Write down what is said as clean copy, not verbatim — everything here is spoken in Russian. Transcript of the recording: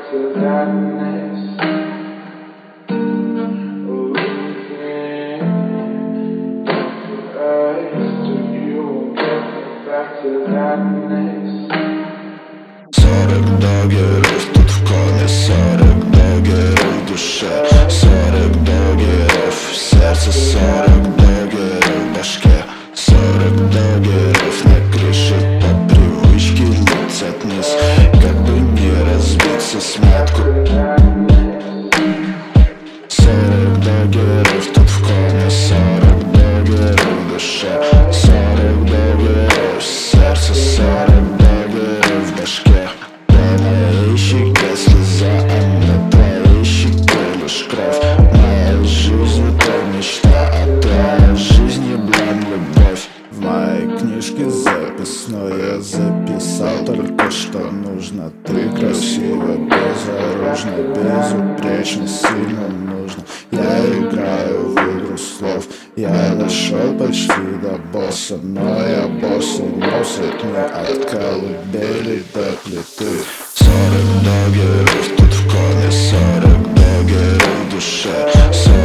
to darkness. Back to darkness. 40 дагеров тут в коме, 40 дагеров в душе, 40 дагеров в сердце, 40 дагеров в башке, 40 дагеров на крыше, по привычке летят вниз, как бы не разбиться с метку. 40 дагеров тут в коме, 40 дагеров в душе, 40 дагеров в сердце, 40 дагеров в башке. На моей щеке слеза, а на твоей щеке лишь кровь. Моя жизнь — это мечта, а твоя жизнь — еблан любовь. В моей книжке записной я записал только что нужно. Ты красива, безоружна, безупречно, сильно нужно. Я играю в игру слов, я дошел почти до босса, но я босс и носит мне от колыбели до плиты. 40 дагеров тут в коме, 40 дагеров в душе.